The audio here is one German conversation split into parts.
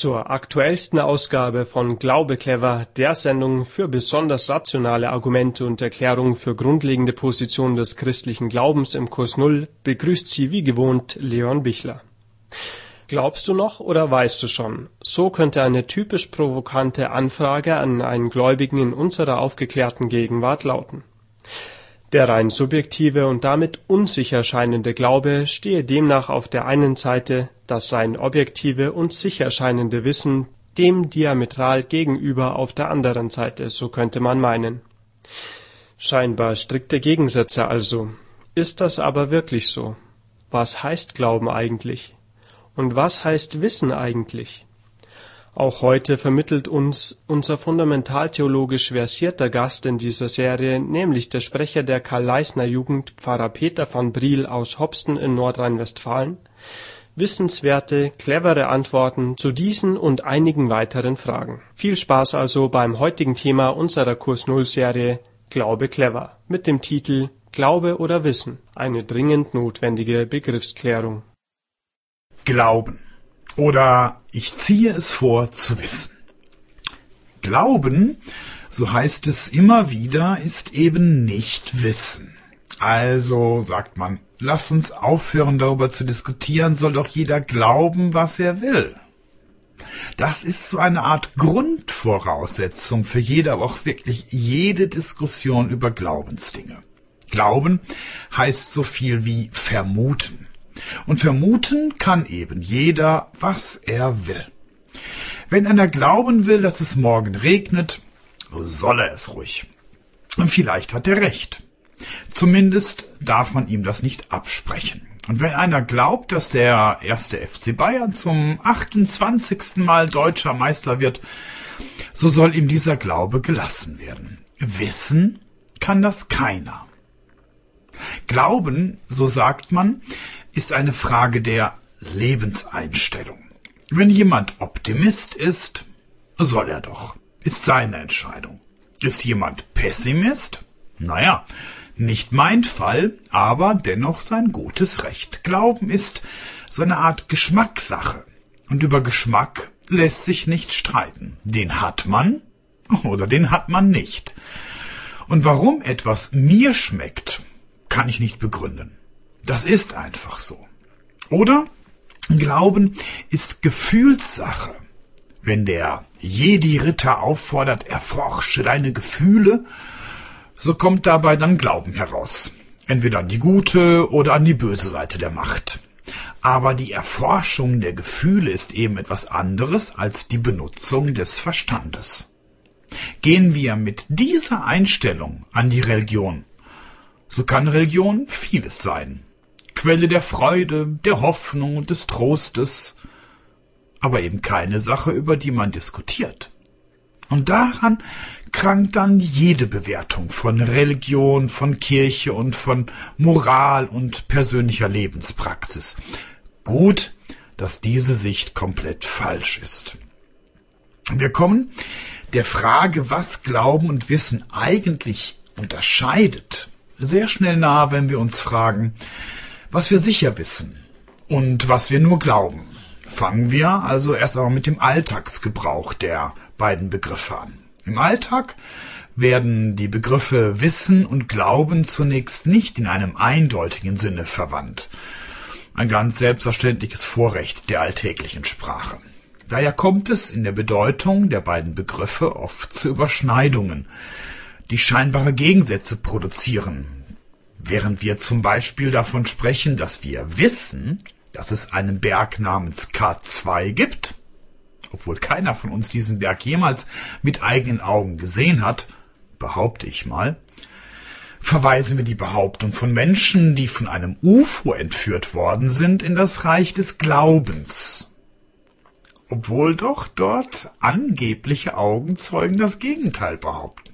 zur aktuellsten Ausgabe von Glaube clever, der Sendung für besonders rationale Argumente und Erklärungen für grundlegende Positionen des christlichen Glaubens im Kurs Null, begrüßt Sie wie gewohnt Leon Bichler. Glaubst du noch oder weißt du schon? So könnte eine typisch provokante Anfrage an einen Gläubigen in unserer aufgeklärten Gegenwart lauten. Der rein subjektive und damit unsicher scheinende Glaube stehe demnach auf der einen Seite, das rein objektive und sicher scheinende Wissen dem diametral gegenüber auf der anderen Seite, so könnte man meinen. Scheinbar strikte Gegensätze also. Ist das aber wirklich so? Was heißt Glauben eigentlich? Und was heißt Wissen eigentlich? Auch heute vermittelt uns unser fundamentaltheologisch versierter Gast in dieser Serie, nämlich der Sprecher der Karl-Leisner-Jugend, Pfarrer Peter van Briel aus Hopsten in Nordrhein-Westfalen, wissenswerte, clevere Antworten zu diesen und einigen weiteren Fragen. Viel Spaß also beim heutigen Thema unserer Kurs Null-Serie Glaube clever mit dem Titel Glaube oder Wissen, eine dringend notwendige Begriffsklärung. Glauben. Oder ich ziehe es vor zu wissen. Glauben, so heißt es immer wieder, ist eben nicht Wissen. Also sagt man, lass uns aufhören darüber zu diskutieren, soll doch jeder glauben, was er will. Das ist so eine Art Grundvoraussetzung für jede, aber auch wirklich jede Diskussion über Glaubensdinge. Glauben heißt so viel wie vermuten. Und vermuten kann eben jeder, was er will. Wenn einer glauben will, dass es morgen regnet, soll er es ruhig. Und vielleicht hat er recht. Zumindest darf man ihm das nicht absprechen. Und wenn einer glaubt, dass der 1. FC Bayern zum 28. Mal deutscher Meister wird, so soll ihm dieser Glaube gelassen werden. Wissen kann das keiner. Glauben, so sagt man, ist eine Frage der Lebenseinstellung. Wenn jemand Optimist ist, soll er doch. Ist seine Entscheidung. Ist jemand Pessimist? Naja, nicht mein Fall, aber dennoch sein gutes Recht. Glauben ist so eine Art Geschmackssache. Und über Geschmack lässt sich nicht streiten. Den hat man oder den hat man nicht. Und warum etwas mir schmeckt, kann ich nicht begründen. Das ist einfach so. Oder Glauben ist Gefühlssache. Wenn der Jedi-Ritter auffordert, erforsche deine Gefühle, so kommt dabei dann Glauben heraus. Entweder an die gute oder an die böse Seite der Macht. Aber die Erforschung der Gefühle ist eben etwas anderes als die Benutzung des Verstandes. Gehen wir mit dieser Einstellung an die Religion, so kann Religion vieles sein. Quelle der Freude, der Hoffnung und des Trostes, aber eben keine Sache, über die man diskutiert. Und daran krankt dann jede Bewertung von Religion, von Kirche und von Moral und persönlicher Lebenspraxis. Gut, dass diese Sicht komplett falsch ist. Wir kommen der Frage, was Glauben und Wissen eigentlich unterscheidet, sehr schnell nahe, wenn wir uns fragen, was wir sicher wissen und was wir nur glauben. Fangen wir also erst einmal mit dem Alltagsgebrauch der beiden Begriffe an. Im Alltag werden die Begriffe Wissen und Glauben zunächst nicht in einem eindeutigen Sinne verwandt. Ein ganz selbstverständliches Vorrecht der alltäglichen Sprache. Daher kommt es in der Bedeutung der beiden Begriffe oft zu Überschneidungen, die scheinbare Gegensätze produzieren. Während wir zum Beispiel davon sprechen, dass wir wissen, dass es einen Berg namens K2 gibt, obwohl keiner von uns diesen Berg jemals mit eigenen Augen gesehen hat, behaupte ich mal, verweisen wir die Behauptung von Menschen, die von einem UFO entführt worden sind, in das Reich des Glaubens. Obwohl doch dort angebliche Augenzeugen das Gegenteil behaupten.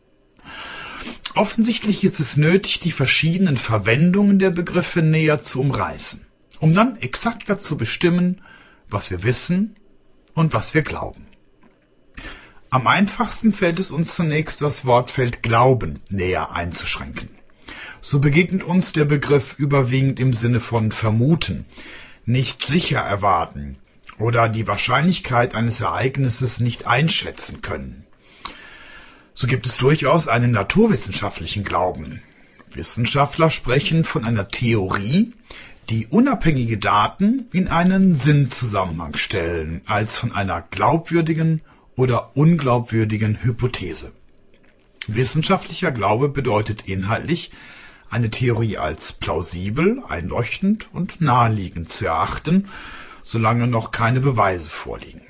Offensichtlich ist es nötig, die verschiedenen Verwendungen der Begriffe näher zu umreißen, um dann exakter zu bestimmen, was wir wissen und was wir glauben. Am einfachsten fällt es uns zunächst, das Wortfeld Glauben näher einzuschränken. So begegnet uns der Begriff überwiegend im Sinne von vermuten, nicht sicher erwarten oder die Wahrscheinlichkeit eines Ereignisses nicht einschätzen können. So gibt es durchaus einen naturwissenschaftlichen Glauben. Wissenschaftler sprechen von einer Theorie, die unabhängige Daten in einen Sinnzusammenhang stellen, als von einer glaubwürdigen oder unglaubwürdigen Hypothese. Wissenschaftlicher Glaube bedeutet inhaltlich, eine Theorie als plausibel, einleuchtend und naheliegend zu erachten, solange noch keine Beweise vorliegen.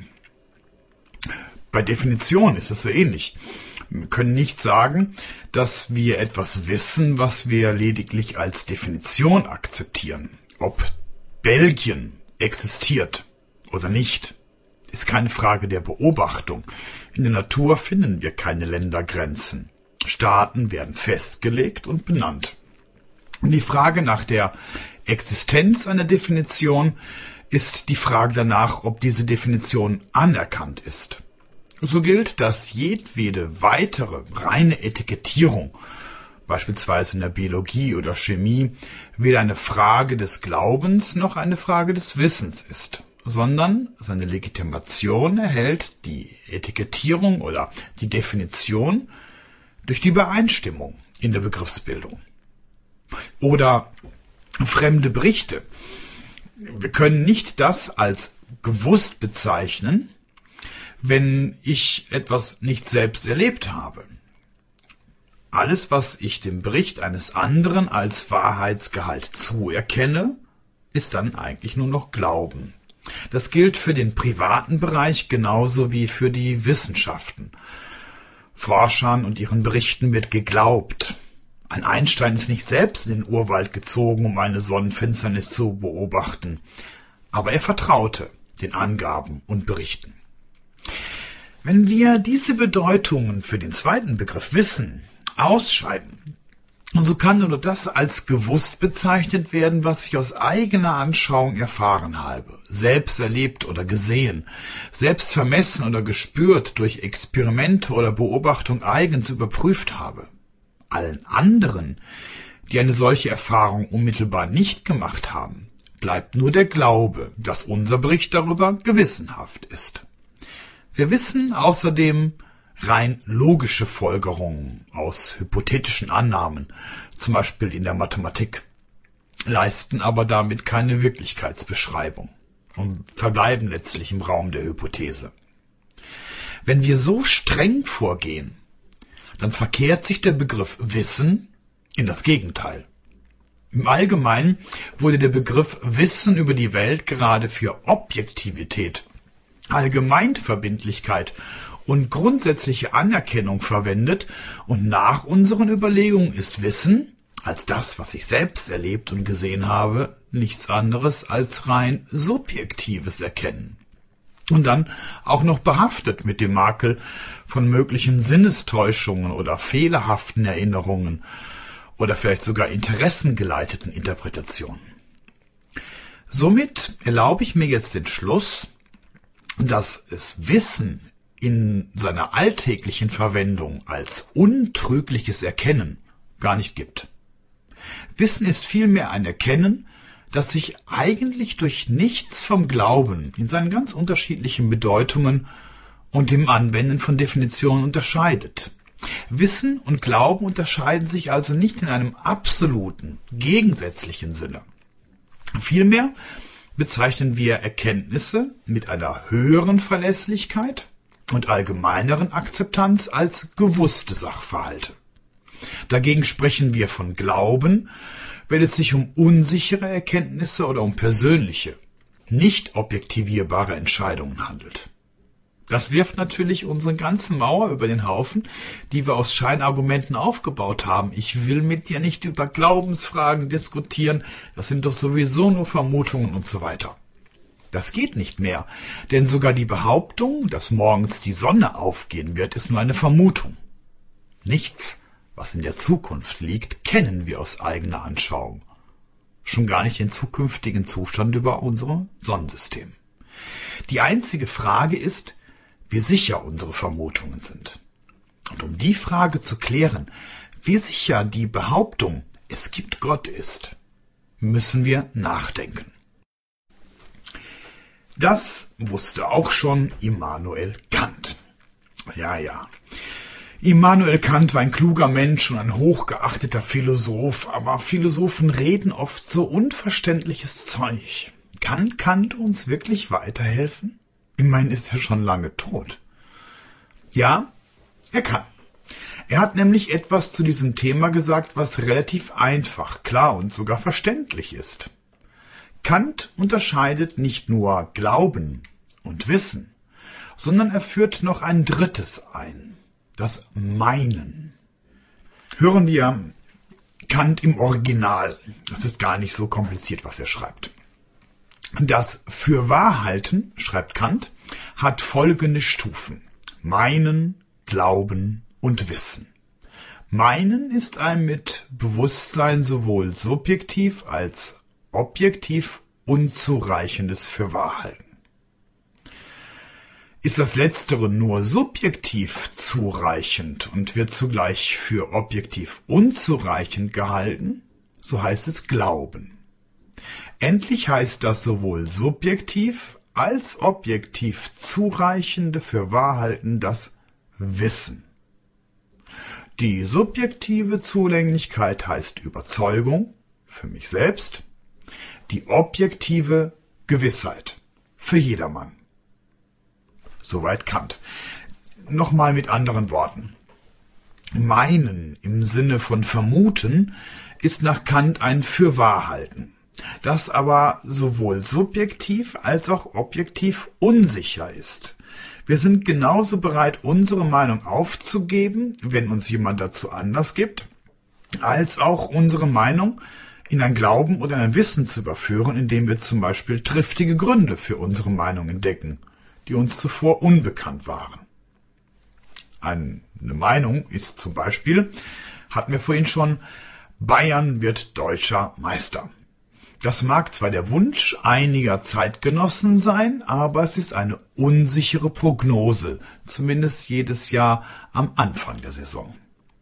Bei Definition ist es so ähnlich. Wir können nicht sagen, dass wir etwas wissen, was wir lediglich als Definition akzeptieren. Ob Belgien existiert oder nicht, ist keine Frage der Beobachtung. In der Natur finden wir keine Ländergrenzen. Staaten werden festgelegt und benannt. Und die Frage nach der Existenz einer Definition ist die Frage danach, ob diese Definition anerkannt ist. So gilt, dass jedwede weitere reine Etikettierung, beispielsweise in der Biologie oder Chemie, weder eine Frage des Glaubens noch eine Frage des Wissens ist, sondern seine Legitimation erhält die Etikettierung oder die Definition durch die Übereinstimmung in der Begriffsbildung. Oder fremde Berichte. Wir können nicht das als gewusst bezeichnen, wenn ich etwas nicht selbst erlebt habe. Alles, was ich dem Bericht eines anderen als Wahrheitsgehalt zuerkenne, ist dann eigentlich nur noch Glauben. Das gilt für den privaten Bereich genauso wie für die Wissenschaften. Forschern und ihren Berichten wird geglaubt. Ein Einstein ist nicht selbst in den Urwald gezogen, um eine Sonnenfinsternis zu beobachten, aber er vertraute den Angaben und Berichten. Wenn wir diese Bedeutungen für den zweiten Begriff Wissen ausscheiden, und so kann nur das als gewusst bezeichnet werden, was ich aus eigener Anschauung erfahren habe, selbst erlebt oder gesehen, selbst vermessen oder gespürt, durch Experimente oder Beobachtung eigens überprüft habe. Allen anderen, die eine solche Erfahrung unmittelbar nicht gemacht haben, bleibt nur der Glaube, dass unser Bericht darüber gewissenhaft ist. Wir wissen außerdem rein logische Folgerungen aus hypothetischen Annahmen, zum Beispiel in der Mathematik, leisten aber damit keine Wirklichkeitsbeschreibung und verbleiben letztlich im Raum der Hypothese. Wenn wir so streng vorgehen, dann verkehrt sich der Begriff Wissen in das Gegenteil. Im Allgemeinen wurde der Begriff Wissen über die Welt gerade für Objektivität, Allgemeinverbindlichkeit und grundsätzliche Anerkennung verwendet, und nach unseren Überlegungen ist Wissen, als das, was ich selbst erlebt und gesehen habe, nichts anderes als rein subjektives Erkennen. Und dann auch noch behaftet mit dem Makel von möglichen Sinnestäuschungen oder fehlerhaften Erinnerungen oder vielleicht sogar interessengeleiteten Interpretationen. Somit erlaube ich mir jetzt den Schluss, dass es Wissen in seiner alltäglichen Verwendung als untrügliches Erkennen gar nicht gibt. Wissen ist vielmehr ein Erkennen, das sich eigentlich durch nichts vom Glauben in seinen ganz unterschiedlichen Bedeutungen und dem Anwenden von Definitionen unterscheidet. Wissen und Glauben unterscheiden sich also nicht in einem absoluten, gegensätzlichen Sinne. Vielmehr bezeichnen wir Erkenntnisse mit einer höheren Verlässlichkeit und allgemeineren Akzeptanz als gewusste Sachverhalte. Dagegen sprechen wir von Glauben, wenn es sich um unsichere Erkenntnisse oder um persönliche, nicht objektivierbare Entscheidungen handelt. Das wirft natürlich unsere ganze Mauer über den Haufen, die wir aus Scheinargumenten aufgebaut haben. Ich will mit dir nicht über Glaubensfragen diskutieren, das sind doch sowieso nur Vermutungen und so weiter. Das geht nicht mehr, denn sogar die Behauptung, dass morgens die Sonne aufgehen wird, ist nur eine Vermutung. Nichts, was in der Zukunft liegt, kennen wir aus eigener Anschauung. Schon gar nicht den zukünftigen Zustand über unser Sonnensystem. Die einzige Frage ist, wie sicher unsere Vermutungen sind. Und um die Frage zu klären, wie sicher die Behauptung, es gibt Gott ist, müssen wir nachdenken. Das wusste auch schon Immanuel Kant. Ja. Immanuel Kant war ein kluger Mensch und ein hochgeachteter Philosoph, aber Philosophen reden oft so unverständliches Zeug. Kann Kant uns wirklich weiterhelfen? Ich meine, ist er schon lange tot. Ja, er kann. Er hat nämlich etwas zu diesem Thema gesagt, was relativ einfach, klar und sogar verständlich ist. Kant unterscheidet nicht nur Glauben und Wissen, sondern er führt noch ein drittes ein, das Meinen. Hören wir Kant im Original. Das ist gar nicht so kompliziert, was er schreibt. Das Fürwahrhalten, schreibt Kant, hat folgende Stufen: Meinen, Glauben und Wissen. Meinen ist ein mit Bewusstsein sowohl subjektiv als objektiv unzureichendes Fürwahrhalten. Ist das Letztere nur subjektiv zureichend und wird zugleich für objektiv unzureichend gehalten, so heißt es Glauben. Endlich heißt das sowohl subjektiv als objektiv zureichende Fürwahrhalten das Wissen. Die subjektive Zulänglichkeit heißt Überzeugung für mich selbst, die objektive Gewissheit für jedermann. Soweit Kant. Nochmal mit anderen Worten. Meinen im Sinne von vermuten ist nach Kant ein Fürwahrhalten, das aber sowohl subjektiv als auch objektiv unsicher ist. Wir sind genauso bereit, unsere Meinung aufzugeben, wenn uns jemand dazu Anlass gibt, als auch unsere Meinung in ein Glauben oder ein Wissen zu überführen, indem wir zum Beispiel triftige Gründe für unsere Meinung entdecken, die uns zuvor unbekannt waren. Eine Meinung ist zum Beispiel, hatten wir vorhin schon, Bayern wird deutscher Meister. Das mag zwar der Wunsch einiger Zeitgenossen sein, aber es ist eine unsichere Prognose, zumindest jedes Jahr am Anfang der Saison.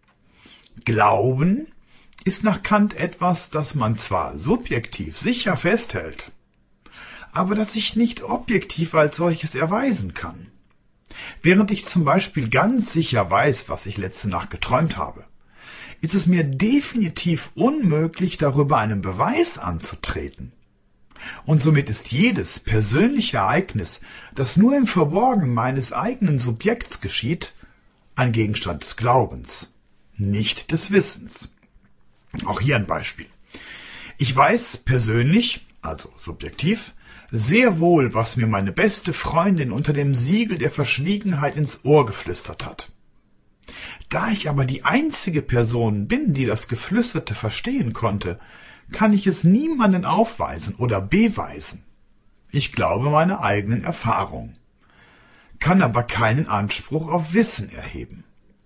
Glauben ist nach Kant etwas, das man zwar subjektiv sicher festhält, aber das sich nicht objektiv als solches erweisen kann. Während ich zum Beispiel ganz sicher weiß, was ich letzte Nacht geträumt habe, ist es mir definitiv unmöglich, darüber einen Beweis anzutreten. Und somit ist jedes persönliche Ereignis, das nur im Verborgenen meines eigenen Subjekts geschieht, ein Gegenstand des Glaubens, nicht des Wissens. Auch hier ein Beispiel. Ich weiß persönlich, also subjektiv, sehr wohl, was mir meine beste Freundin unter dem Siegel der Verschwiegenheit ins Ohr geflüstert hat. Da ich aber die einzige Person bin, die das Geflüsterte verstehen konnte, kann ich es niemanden aufweisen oder beweisen. Ich glaube meine eigenen Erfahrungen, kann aber keinen Anspruch auf Wissen erheben.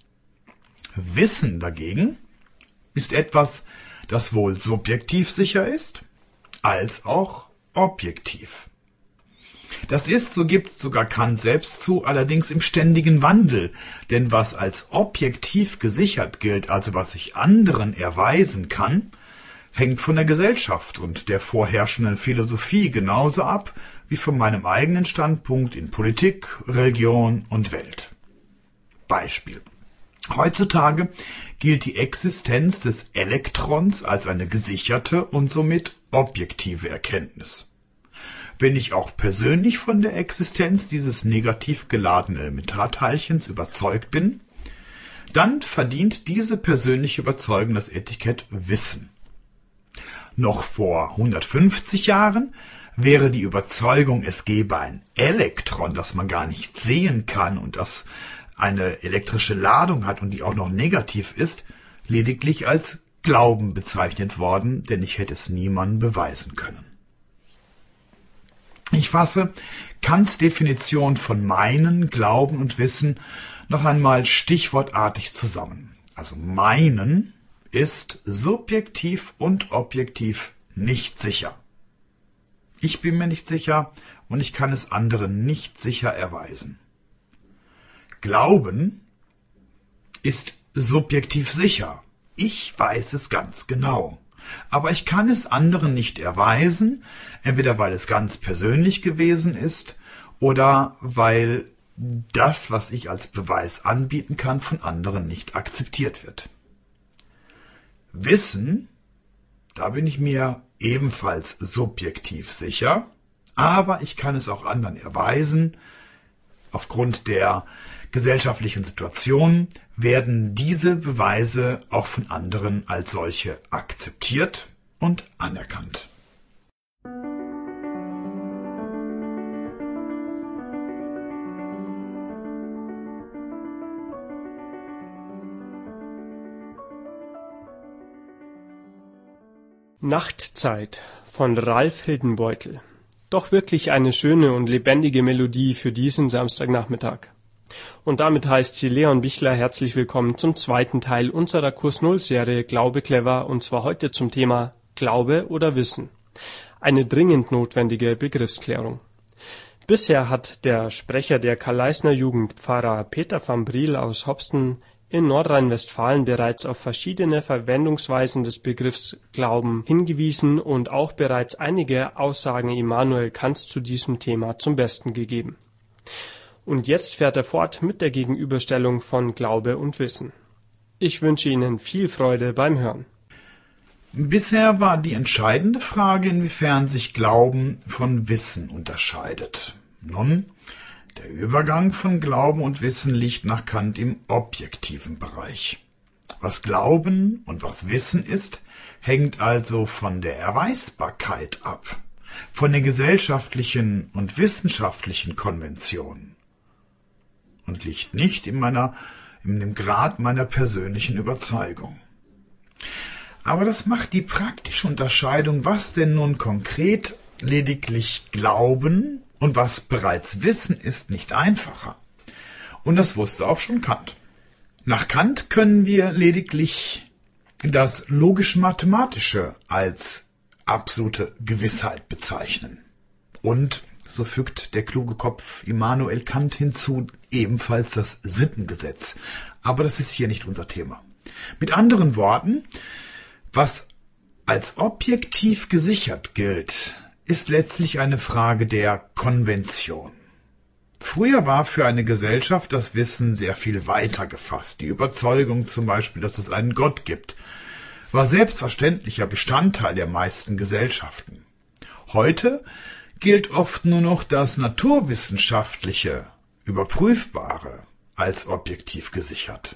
Wissen dagegen ist etwas, das wohl subjektiv sicher ist, als auch objektiv. Das ist, so gibt sogar Kant selbst zu, allerdings im ständigen Wandel, denn was als objektiv gesichert gilt, also was ich anderen erweisen kann, hängt von der Gesellschaft und der vorherrschenden Philosophie genauso ab wie von meinem eigenen Standpunkt in Politik, Religion und Welt. Beispiel. Heutzutage gilt die Existenz des Elektrons als eine gesicherte und somit objektive Erkenntnis. Wenn ich auch persönlich von der Existenz dieses negativ geladenen Elementarteilchens überzeugt bin, dann verdient diese persönliche Überzeugung das Etikett Wissen. Noch vor 150 Jahren wäre die Überzeugung, es gebe ein Elektron, das man gar nicht sehen kann und das eine elektrische Ladung hat und die auch noch negativ ist, lediglich als Glauben bezeichnet worden, denn ich hätte es niemandem beweisen können. Ich fasse Kants Definition von Meinen, Glauben und Wissen noch einmal stichwortartig zusammen. Also Meinen ist subjektiv und objektiv nicht sicher. Ich bin mir nicht sicher und ich kann es anderen nicht sicher erweisen. Glauben ist subjektiv sicher. Ich weiß es ganz genau. Aber ich kann es anderen nicht erweisen, entweder weil es ganz persönlich gewesen ist oder weil das, was ich als Beweis anbieten kann, von anderen nicht akzeptiert wird. Wissen, da bin ich mir ebenfalls subjektiv sicher, aber ich kann es auch anderen erweisen. Aufgrund der gesellschaftlichen Situation werden diese Beweise auch von anderen als solche akzeptiert und anerkannt. Nachtzeit von Ralf Hildenbeutel. Doch wirklich eine schöne und lebendige Melodie für diesen Samstagnachmittag. Und damit heißt sie Leon Bichler herzlich willkommen zum zweiten Teil unserer Kurs Null Serie Glaube clever, und zwar heute zum Thema Glaube oder Wissen. Eine dringend notwendige Begriffsklärung. Bisher hat der Sprecher der Karl-Leisner Jugend, Pfarrer Peter van Briel aus Hopsten, in Nordrhein-Westfalen bereits auf verschiedene Verwendungsweisen des Begriffs Glauben hingewiesen und auch bereits einige Aussagen Immanuel Kants zu diesem Thema zum Besten gegeben. Und jetzt fährt er fort mit der Gegenüberstellung von Glaube und Wissen. Ich wünsche Ihnen viel Freude beim Hören. Bisher war die entscheidende Frage, inwiefern sich Glauben von Wissen unterscheidet. Nun, der Übergang von Glauben und Wissen liegt nach Kant im objektiven Bereich. Was Glauben und was Wissen ist, hängt also von der Erweisbarkeit ab, von den gesellschaftlichen und wissenschaftlichen Konventionen und liegt nicht in dem Grad meiner persönlichen Überzeugung. Aber das macht die praktische Unterscheidung, was denn nun konkret lediglich Glauben und was bereits Wissen ist, nicht einfacher. Und das wusste auch schon Kant. Nach Kant können wir lediglich das logisch-mathematische als absolute Gewissheit bezeichnen. Und, so fügt der kluge Kopf Immanuel Kant hinzu, ebenfalls das Sittengesetz. Aber das ist hier nicht unser Thema. Mit anderen Worten, was als objektiv gesichert gilt, ist letztlich eine Frage der Konvention. Früher war für eine Gesellschaft das Wissen sehr viel weiter gefasst. Die Überzeugung zum Beispiel, dass es einen Gott gibt, war selbstverständlicher Bestandteil der meisten Gesellschaften. Heute gilt oft nur noch das naturwissenschaftliche, Überprüfbare als objektiv gesichert.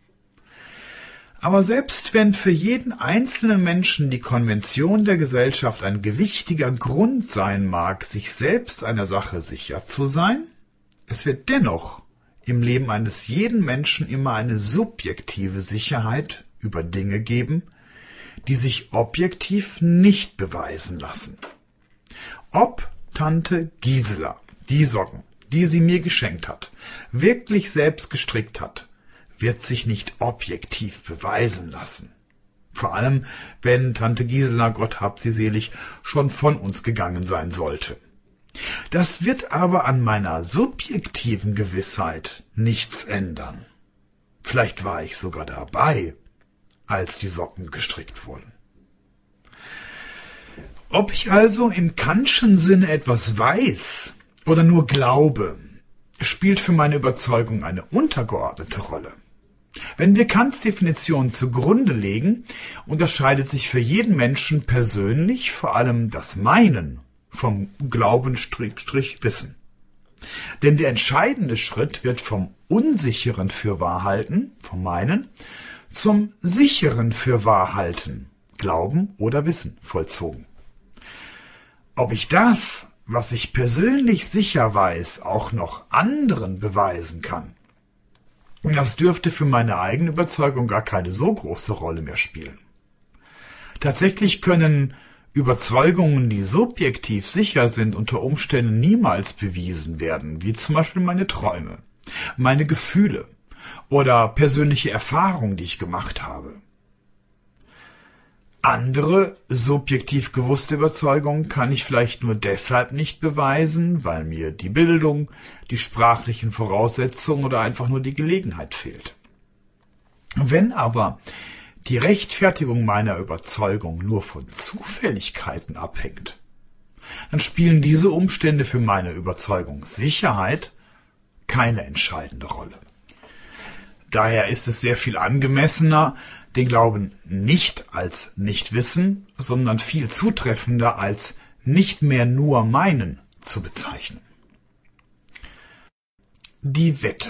Aber selbst wenn für jeden einzelnen Menschen die Konvention der Gesellschaft ein gewichtiger Grund sein mag, sich selbst einer Sache sicher zu sein, es wird dennoch im Leben eines jeden Menschen immer eine subjektive Sicherheit über Dinge geben, die sich objektiv nicht beweisen lassen. Ob Tante Gisela die Socken, die sie mir geschenkt hat, wirklich selbst gestrickt hat, wird sich nicht objektiv beweisen lassen. Vor allem, wenn Tante Gisela, Gott hab sie selig, schon von uns gegangen sein sollte. Das wird aber an meiner subjektiven Gewissheit nichts ändern. Vielleicht war ich sogar dabei, als die Socken gestrickt wurden. Ob ich also im Kantschen Sinne etwas weiß oder nur glaube, spielt für meine Überzeugung eine untergeordnete Rolle. Wenn wir Kants Definition zugrunde legen, unterscheidet sich für jeden Menschen persönlich vor allem das Meinen vom Glauben-Wissen. Denn der entscheidende Schritt wird vom unsicheren Fürwahrhalten, vom Meinen, zum sicheren Fürwahrhalten, Glauben oder Wissen, vollzogen. Ob ich das, was ich persönlich sicher weiß, auch noch anderen beweisen kann, das dürfte für meine eigene Überzeugung gar keine so große Rolle mehr spielen. Tatsächlich können Überzeugungen, die subjektiv sicher sind, unter Umständen niemals bewiesen werden, wie zum Beispiel meine Träume, meine Gefühle oder persönliche Erfahrungen, die ich gemacht habe. Andere subjektiv gewusste Überzeugungen kann ich vielleicht nur deshalb nicht beweisen, weil mir die Bildung, die sprachlichen Voraussetzungen oder einfach nur die Gelegenheit fehlt. Wenn aber die Rechtfertigung meiner Überzeugung nur von Zufälligkeiten abhängt, dann spielen diese Umstände für meine Überzeugungssicherheit keine entscheidende Rolle. Daher ist es sehr viel angemessener, den Glauben nicht als Nichtwissen, sondern viel zutreffender als nicht mehr nur meinen zu bezeichnen. Die Wette.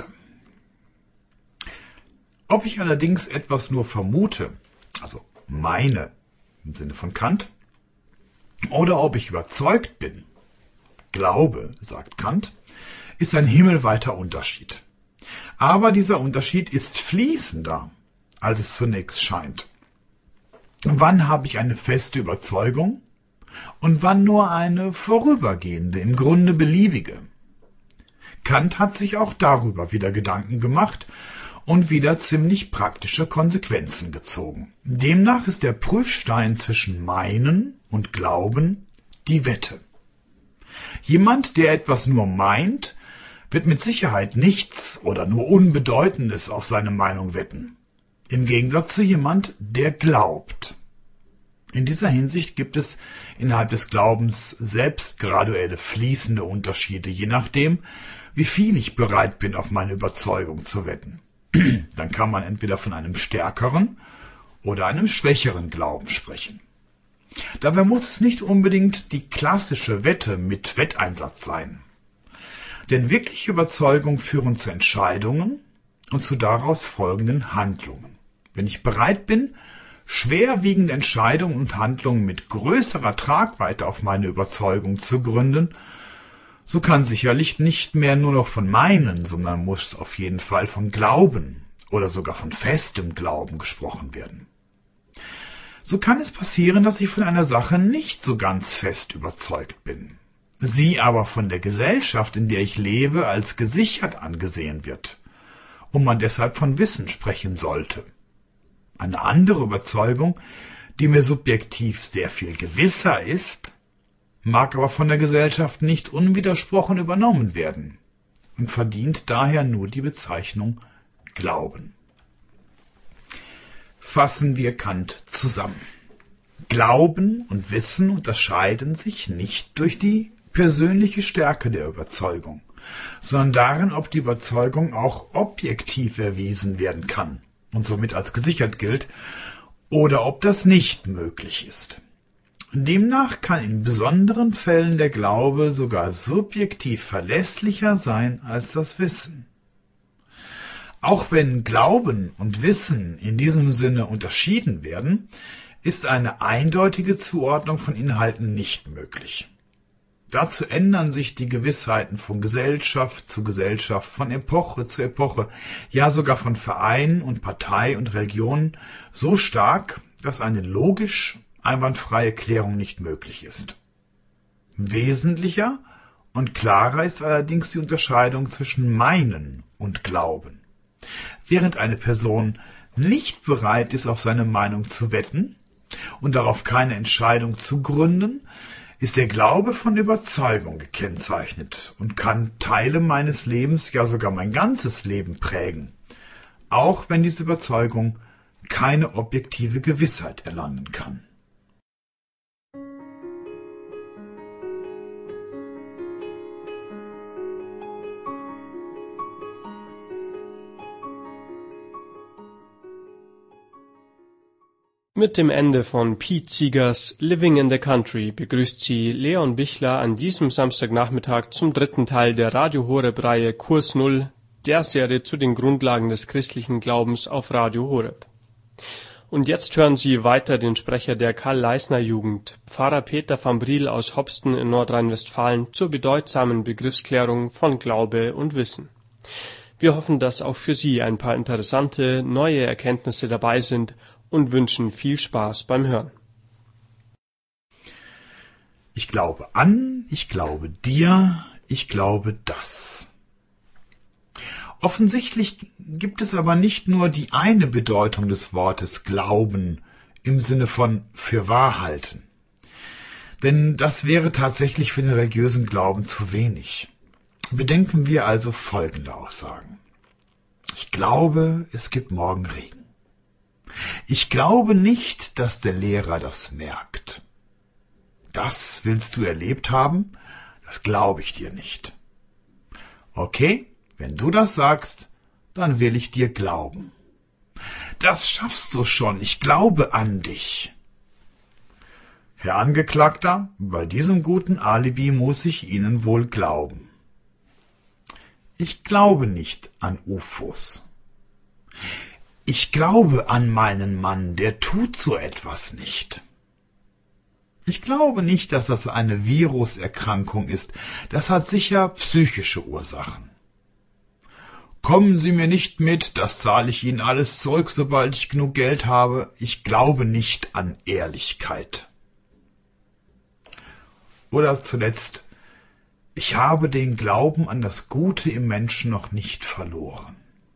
Ob ich allerdings etwas nur vermute, also meine im Sinne von Kant, oder ob ich überzeugt bin, glaube, sagt Kant, ist ein himmelweiter Unterschied. Aber dieser Unterschied ist fließender, als es zunächst scheint. Wann habe ich eine feste Überzeugung und wann nur eine vorübergehende, im Grunde beliebige? Kant hat sich auch darüber wieder Gedanken gemacht und wieder ziemlich praktische Konsequenzen gezogen. Demnach ist der Prüfstein zwischen Meinen und Glauben die Wette. Jemand, der etwas nur meint, wird mit Sicherheit nichts oder nur Unbedeutendes auf seine Meinung wetten. Im Gegensatz zu jemand, der glaubt. In dieser Hinsicht gibt es innerhalb des Glaubens selbst graduelle fließende Unterschiede, je nachdem, wie viel ich bereit bin, auf meine Überzeugung zu wetten. Dann kann man entweder von einem stärkeren oder einem schwächeren Glauben sprechen. Dabei muss es nicht unbedingt die klassische Wette mit Wetteinsatz sein. Denn wirkliche Überzeugungen führen zu Entscheidungen und zu daraus folgenden Handlungen. Wenn ich bereit bin, schwerwiegende Entscheidungen und Handlungen mit größerer Tragweite auf meine Überzeugung zu gründen, so kann sicherlich nicht mehr nur noch von meinen, sondern muss auf jeden Fall von Glauben oder sogar von festem Glauben gesprochen werden. So kann es passieren, dass ich von einer Sache nicht so ganz fest überzeugt bin, sie aber von der Gesellschaft, in der ich lebe, als gesichert angesehen wird und man deshalb von Wissen sprechen sollte. Eine andere Überzeugung, die mir subjektiv sehr viel gewisser ist, mag aber von der Gesellschaft nicht unwidersprochen übernommen werden und verdient daher nur die Bezeichnung Glauben. Fassen wir Kant zusammen. Glauben und Wissen unterscheiden sich nicht durch die persönliche Stärke der Überzeugung, sondern darin, ob die Überzeugung auch objektiv erwiesen werden kann und somit als gesichert gilt, oder ob das nicht möglich ist. Demnach kann in besonderen Fällen der Glaube sogar subjektiv verlässlicher sein als das Wissen. Auch wenn Glauben und Wissen in diesem Sinne unterschieden werden, ist eine eindeutige Zuordnung von Inhalten nicht möglich. Dazu ändern sich die Gewissheiten von Gesellschaft zu Gesellschaft, von Epoche zu Epoche, ja sogar von Verein und Partei und Religion so stark, dass eine logisch einwandfreie Klärung nicht möglich ist. Wesentlicher und klarer ist allerdings die Unterscheidung zwischen Meinen und Glauben. Während eine Person nicht bereit ist, auf seine Meinung zu wetten und darauf keine Entscheidung zu gründen, ist der Glaube von Überzeugung gekennzeichnet und kann Teile meines Lebens, ja sogar mein ganzes Leben prägen, auch wenn diese Überzeugung keine objektive Gewissheit erlangen kann. Mit dem Ende von Pete Seegers Living in the Country begrüßt Sie Leon Bichler an diesem Samstagnachmittag zum dritten Teil der Radio Horeb-Reihe Kurs Null, der Serie zu den Grundlagen des christlichen Glaubens auf Radio Horeb. Und jetzt hören Sie weiter den Sprecher der Karl-Leisner-Jugend, Pfarrer Peter van Briel aus Hopsten in Nordrhein-Westfalen, zur bedeutsamen Begriffsklärung von Glaube und Wissen. Wir hoffen, dass auch für Sie ein paar interessante, neue Erkenntnisse dabei sind und wünschen viel Spaß beim Hören. Ich glaube an, ich glaube dir, ich glaube das. Offensichtlich gibt es aber nicht nur die eine Bedeutung des Wortes Glauben im Sinne von für wahr halten. Denn das wäre tatsächlich für den religiösen Glauben zu wenig. Bedenken wir also folgende Aussagen. Ich glaube, es gibt morgen Regen. Ich glaube nicht, dass der Lehrer das merkt. Das willst du erlebt haben? Das glaube ich dir nicht. Okay, wenn du das sagst, dann will ich dir glauben. Das schaffst du schon, ich glaube an dich. Herr Angeklagter, bei diesem guten Alibi muss ich Ihnen wohl glauben. Ich glaube nicht an UFOs. Ich glaube an meinen Mann, der tut so etwas nicht. Ich glaube nicht, dass das eine Viruserkrankung ist. Das hat sicher psychische Ursachen. Kommen Sie mir nicht mit, das zahle ich Ihnen alles zurück, sobald ich genug Geld habe. Ich glaube nicht an Ehrlichkeit. Oder zuletzt, ich habe den Glauben an das Gute im Menschen noch nicht verloren.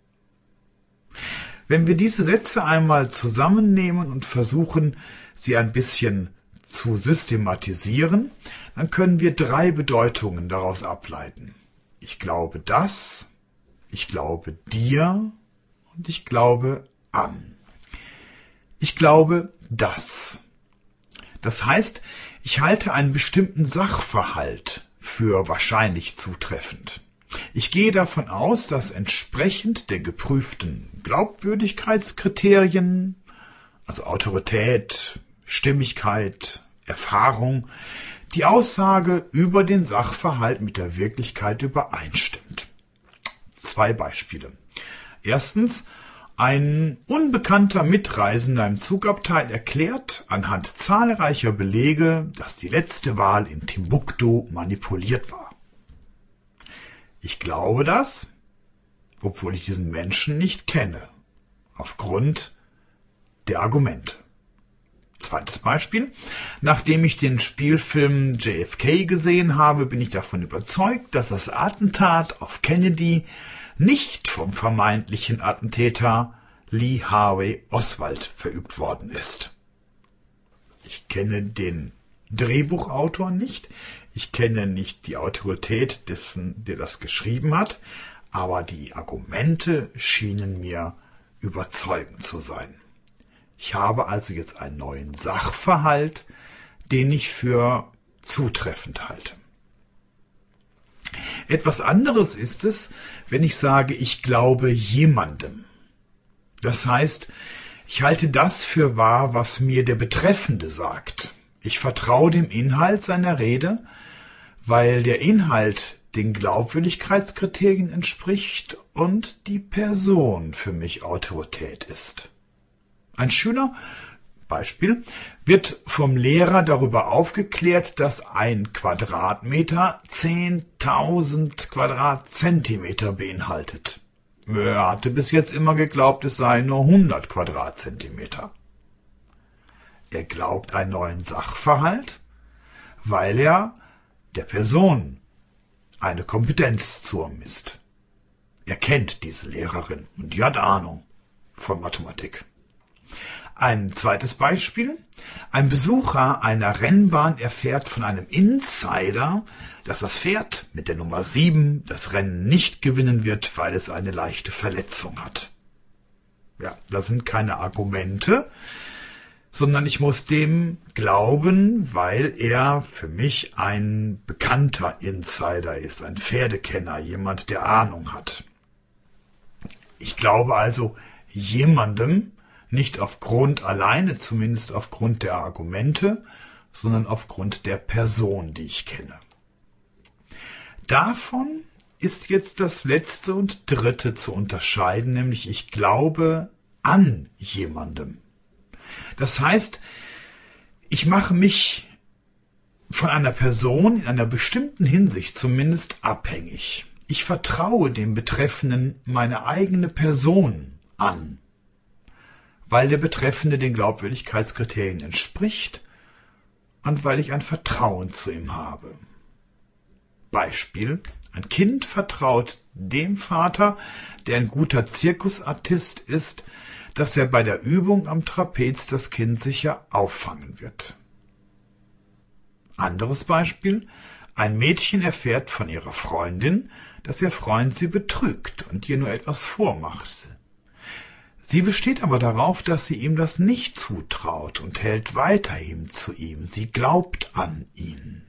Wenn wir diese Sätze einmal zusammennehmen und versuchen, sie ein bisschen zu systematisieren, dann können wir 3 Bedeutungen daraus ableiten. Ich glaube das, ich glaube dir und ich glaube an. Ich glaube das. Das heißt, ich halte einen bestimmten Sachverhalt für wahrscheinlich zutreffend. Ich gehe davon aus, dass entsprechend der geprüften Glaubwürdigkeitskriterien, also Autorität, Stimmigkeit, Erfahrung, die Aussage über den Sachverhalt mit der Wirklichkeit übereinstimmt. 2 Beispiele. Erstens, ein unbekannter Mitreisender im Zugabteil erklärt anhand zahlreicher Belege, dass die letzte Wahl in Timbuktu manipuliert war. Ich glaube das, obwohl ich diesen Menschen nicht kenne, aufgrund der Argumente. 2. Beispiel. Nachdem ich den Spielfilm JFK gesehen habe, bin ich davon überzeugt, dass das Attentat auf Kennedy nicht vom vermeintlichen Attentäter Lee Harvey Oswald verübt worden ist. Ich kenne den Drehbuchautor nicht, ich kenne nicht die Autorität dessen, der das geschrieben hat, aber die Argumente schienen mir überzeugend zu sein. Ich habe also jetzt einen neuen Sachverhalt, den ich für zutreffend halte. Etwas anderes ist es, wenn ich sage, ich glaube jemandem. Das heißt, ich halte das für wahr, was mir der Betreffende sagt. Ich vertraue dem Inhalt seiner Rede, weil der Inhalt den Glaubwürdigkeitskriterien entspricht und die Person für mich Autorität ist. Ein Schüler, Beispiel, wird vom Lehrer darüber aufgeklärt, dass ein Quadratmeter 10.000 Quadratzentimeter beinhaltet. Er hatte bis jetzt immer geglaubt, es seien nur 100 Quadratzentimeter. Er glaubt einen neuen Sachverhalt, weil er der Person eine Kompetenz zumisst. Er kennt diese Lehrerin und die hat Ahnung von Mathematik. Ein zweites Beispiel. Ein Besucher einer Rennbahn erfährt von einem Insider, dass das Pferd mit der Nummer 7 das Rennen nicht gewinnen wird, weil es eine leichte Verletzung hat. Ja, das sind keine Argumente, sondern ich muss dem glauben, weil er für mich ein bekannter Insider ist, ein Pferdekenner, jemand, der Ahnung hat. Ich glaube also jemandem, nicht aufgrund alleine, zumindest aufgrund der Argumente, sondern aufgrund der Person, die ich kenne. Davon ist jetzt das letzte und dritte zu unterscheiden, nämlich ich glaube an jemandem. Das heißt, ich mache mich von einer Person in einer bestimmten Hinsicht zumindest abhängig. Ich vertraue dem Betreffenden meine eigene Person an, weil der Betreffende den Glaubwürdigkeitskriterien entspricht und weil ich ein Vertrauen zu ihm habe. Beispiel: Ein Kind vertraut dem Vater, der ein guter Zirkusartist ist, dass er bei der Übung am Trapez das Kind sicher auffangen wird. Anderes Beispiel: Ein Mädchen erfährt von ihrer Freundin, dass ihr Freund sie betrügt und ihr nur etwas vormacht. Sie besteht aber darauf, dass sie ihm das nicht zutraut und hält weiterhin zu ihm. Sie glaubt an ihn.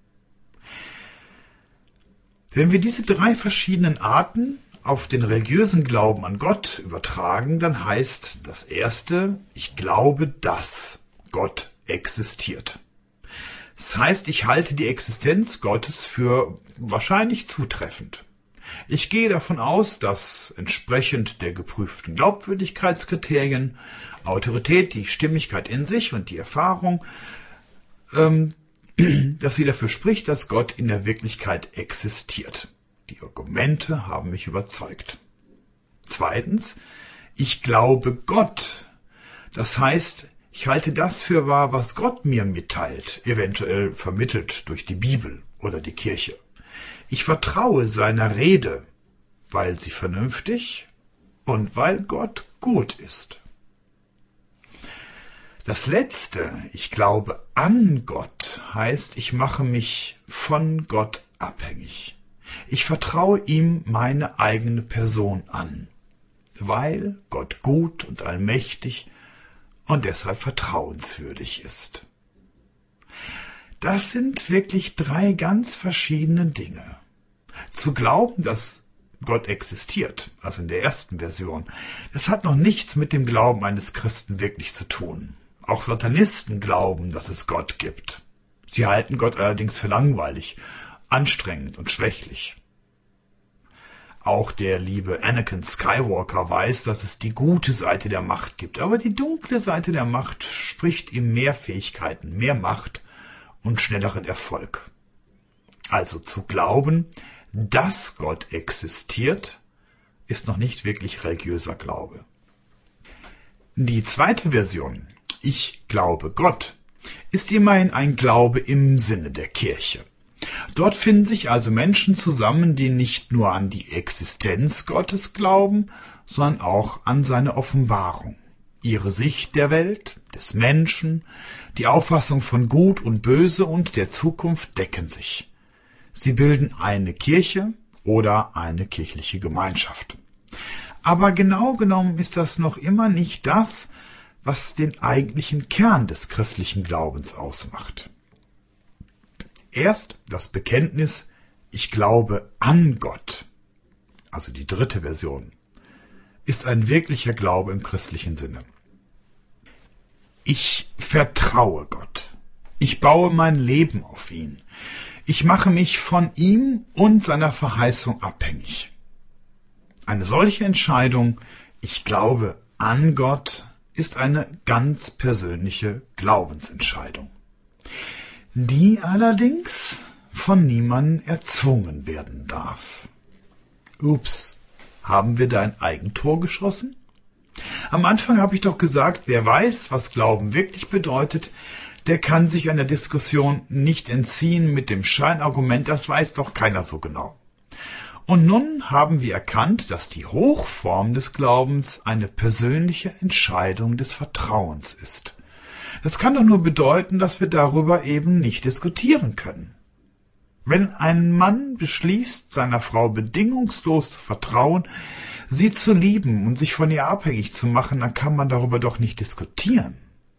Wenn wir diese 3 verschiedenen Arten auf den religiösen Glauben an Gott übertragen, dann heißt das erste, ich glaube, dass Gott existiert. Das heißt, ich halte die Existenz Gottes für wahrscheinlich zutreffend. Ich gehe davon aus, dass entsprechend der geprüften Glaubwürdigkeitskriterien Autorität, die Stimmigkeit in sich und die Erfahrung, dass sie dafür spricht, dass Gott in der Wirklichkeit existiert. Die Argumente haben mich überzeugt. Zweitens, ich glaube Gott. Das heißt, ich halte das für wahr, was Gott mir mitteilt, eventuell vermittelt durch die Bibel oder die Kirche. Ich vertraue seiner Rede, weil sie vernünftig und weil Gott gut ist. Das Letzte, ich glaube an Gott, heißt, ich mache mich von Gott abhängig. Ich vertraue ihm meine eigene Person an, weil Gott gut und allmächtig und deshalb vertrauenswürdig ist. Das sind wirklich 3 ganz verschiedene Dinge. Zu glauben, dass Gott existiert, also in der ersten Version, das hat noch nichts mit dem Glauben eines Christen wirklich zu tun. Auch Satanisten glauben, dass es Gott gibt. Sie halten Gott allerdings für langweilig, anstrengend und schwächlich. Auch der liebe Anakin Skywalker weiß, dass es die gute Seite der Macht gibt, aber die dunkle Seite der Macht spricht ihm mehr Fähigkeiten, mehr Macht und schnelleren Erfolg. Also zu glauben, dass Gott existiert, ist noch nicht wirklich religiöser Glaube. Die zweite Version, ich glaube Gott, ist immerhin ein Glaube im Sinne der Kirche. Dort finden sich also Menschen zusammen, die nicht nur an die Existenz Gottes glauben, sondern auch an seine Offenbarung. Ihre Sicht der Welt, des Menschen, die Auffassung von Gut und Böse und der Zukunft decken sich. Sie bilden eine Kirche oder eine kirchliche Gemeinschaft. Aber genau genommen ist das noch immer nicht das, was den eigentlichen Kern des christlichen Glaubens ausmacht. Erst das Bekenntnis, ich glaube an Gott, also die dritte Version, ist ein wirklicher Glaube im christlichen Sinne. Ich vertraue Gott. Ich baue mein Leben auf ihn. Ich mache mich von ihm und seiner Verheißung abhängig. Eine solche Entscheidung, ich glaube an Gott, ist eine ganz persönliche Glaubensentscheidung, die allerdings von niemandem erzwungen werden darf. Ups, haben wir da ein Eigentor geschossen? Am Anfang habe ich doch gesagt, wer weiß, was Glauben wirklich bedeutet, der kann sich einer Diskussion nicht entziehen mit dem Scheinargument, das weiß doch keiner so genau. Und nun haben wir erkannt, dass die Hochform des Glaubens eine persönliche Entscheidung des Vertrauens ist. Das kann doch nur bedeuten, dass wir darüber eben nicht diskutieren können. Wenn ein Mann beschließt, seiner Frau bedingungslos zu vertrauen, sie zu lieben und sich von ihr abhängig zu machen, dann kann man darüber doch nicht diskutieren.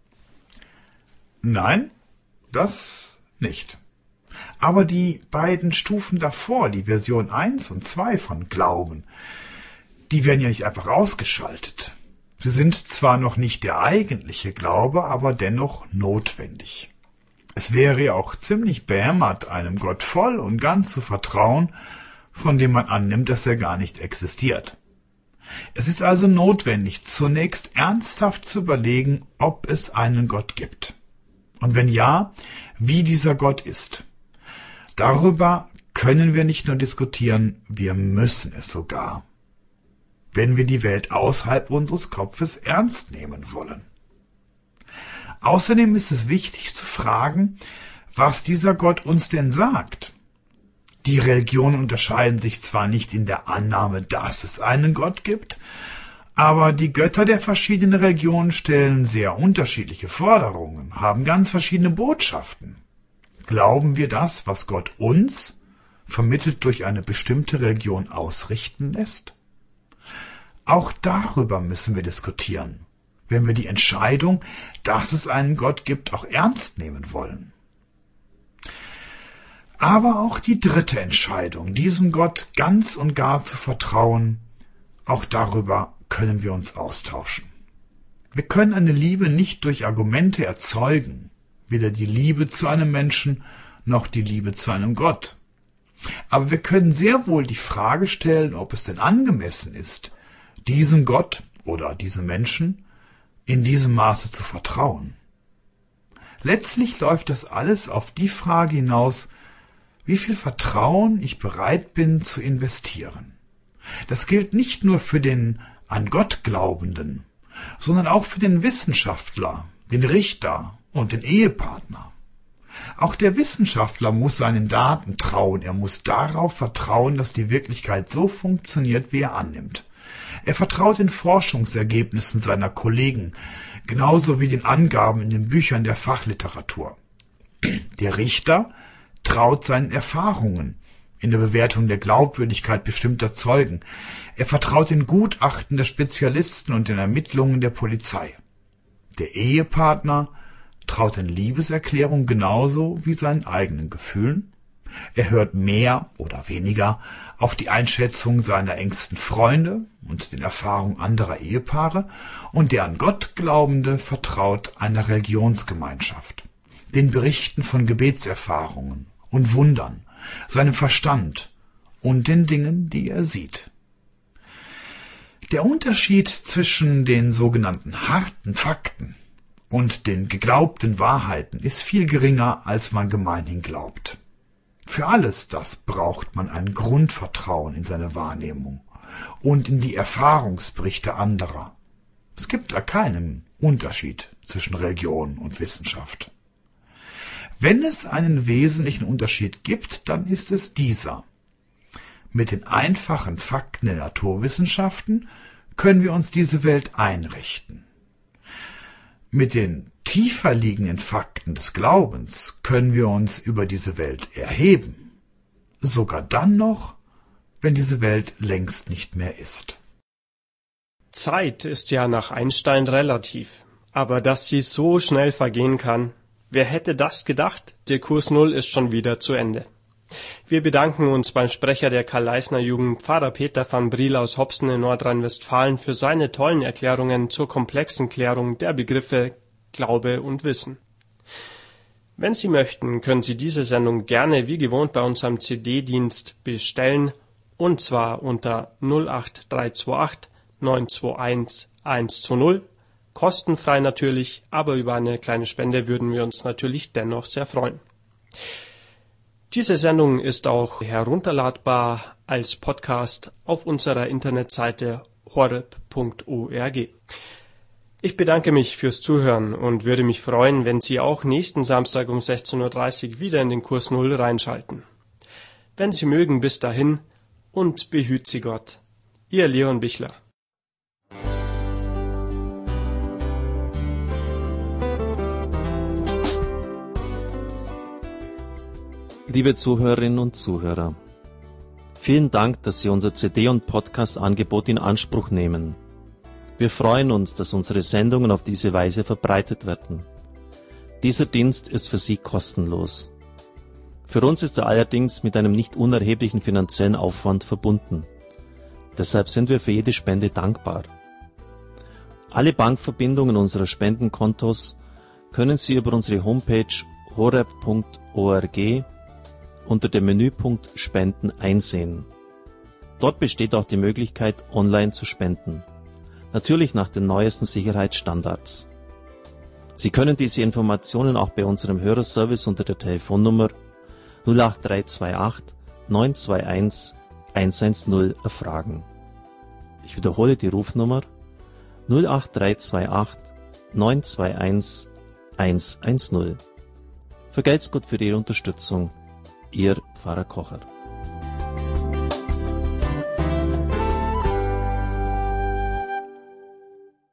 Nein, das nicht. Aber die beiden Stufen davor, die Version 1 und 2 von Glauben, die werden ja nicht einfach ausgeschaltet. Sie sind zwar noch nicht der eigentliche Glaube, aber dennoch notwendig. Es wäre ja auch ziemlich behämmert, einem Gott voll und ganz zu vertrauen, von dem man annimmt, dass er gar nicht existiert. Es ist also notwendig, zunächst ernsthaft zu überlegen, ob es einen Gott gibt. Und wenn ja, wie dieser Gott ist. Darüber können wir nicht nur diskutieren, wir müssen es sogar, wenn wir die Welt außerhalb unseres Kopfes ernst nehmen wollen. Außerdem ist es wichtig zu fragen, was dieser Gott uns denn sagt. Die Religionen unterscheiden sich zwar nicht in der Annahme, dass es einen Gott gibt, aber die Götter der verschiedenen Religionen stellen sehr unterschiedliche Forderungen, haben ganz verschiedene Botschaften. Glauben wir das, was Gott uns, vermittelt durch eine bestimmte Religion, ausrichten lässt? Auch darüber müssen wir diskutieren, wenn wir die Entscheidung, dass es einen Gott gibt, auch ernst nehmen wollen. Aber auch die dritte Entscheidung, diesem Gott ganz und gar zu vertrauen, auch darüber können wir uns austauschen. Wir können eine Liebe nicht durch Argumente erzeugen, weder die Liebe zu einem Menschen noch die Liebe zu einem Gott. Aber wir können sehr wohl die Frage stellen, ob es denn angemessen ist, diesem Gott oder diesem Menschen in diesem Maße zu vertrauen. Letztlich läuft das alles auf die Frage hinaus, wie viel Vertrauen ich bereit bin zu investieren. Das gilt nicht nur für den an Gott Glaubenden, sondern auch für den Wissenschaftler, den Richter und den Ehepartner. Auch der Wissenschaftler muss seinen Daten trauen. Er muss darauf vertrauen, dass die Wirklichkeit so funktioniert, wie er annimmt. Er vertraut den Forschungsergebnissen seiner Kollegen, genauso wie den Angaben in den Büchern der Fachliteratur. Der Richter traut seinen Erfahrungen in der Bewertung der Glaubwürdigkeit bestimmter Zeugen. Er vertraut den Gutachten der Spezialisten und den Ermittlungen der Polizei. Der Ehepartner traut den Liebeserklärungen genauso wie seinen eigenen Gefühlen. Er hört mehr oder weniger auf die Einschätzung seiner engsten Freunde und den Erfahrungen anderer Ehepaare, und der an Gott Glaubende vertraut einer Religionsgemeinschaft, den Berichten von Gebetserfahrungen und Wundern, seinem Verstand und den Dingen, die er sieht. Der Unterschied zwischen den sogenannten harten Fakten und den geglaubten Wahrheiten ist viel geringer, als man gemeinhin glaubt. Für alles das braucht man ein Grundvertrauen in seine Wahrnehmung und in die Erfahrungsberichte anderer. Es gibt da keinen Unterschied zwischen Religion und Wissenschaft. Wenn es einen wesentlichen Unterschied gibt, dann ist es dieser. Mit den einfachen Fakten der Naturwissenschaften können wir uns diese Welt einrichten. Mit den tiefer liegenden Fakten des Glaubens können wir uns über diese Welt erheben. Sogar dann noch, wenn diese Welt längst nicht mehr ist. Zeit ist ja nach Einstein relativ. Aber dass sie so schnell vergehen kann, wer hätte das gedacht? Der Kurs Null ist schon wieder zu Ende. Wir bedanken uns beim Sprecher der Karl-Leisner-Jugend, Pfarrer Peter van Briel aus Hopsten in Nordrhein-Westfalen, für seine tollen Erklärungen zur komplexen Klärung der Begriffe Glaube und Wissen. Wenn Sie möchten, können Sie diese Sendung gerne wie gewohnt bei unserem CD-Dienst bestellen, und zwar unter 08328 921 120, kostenfrei natürlich, aber über eine kleine Spende würden wir uns natürlich dennoch sehr freuen. Diese Sendung ist auch herunterladbar als Podcast auf unserer Internetseite horeb.org. Ich bedanke mich fürs Zuhören und würde mich freuen, wenn Sie auch nächsten Samstag um 16:30 Uhr wieder in den Kurs Null reinschalten. Wenn Sie mögen, bis dahin und behüt Sie Gott. Ihr Leon Bichler. Liebe Zuhörerinnen und Zuhörer, vielen Dank, dass Sie unser CD- und Podcast-Angebot in Anspruch nehmen. Wir freuen uns, dass unsere Sendungen auf diese Weise verbreitet werden. Dieser Dienst ist für Sie kostenlos. Für uns ist er allerdings mit einem nicht unerheblichen finanziellen Aufwand verbunden. Deshalb sind wir für jede Spende dankbar. Alle Bankverbindungen unserer Spendenkontos können Sie über unsere Homepage horeb.org unter dem Menüpunkt Spenden einsehen. Dort besteht auch die Möglichkeit, online zu spenden. Natürlich nach den neuesten Sicherheitsstandards. Sie können diese Informationen auch bei unserem Hörerservice unter der Telefonnummer 08328 921 110 erfragen. Ich wiederhole die Rufnummer 08328 921 110. Vergelt's Gott für Ihre Unterstützung. Ihr Pfarrer Kocher.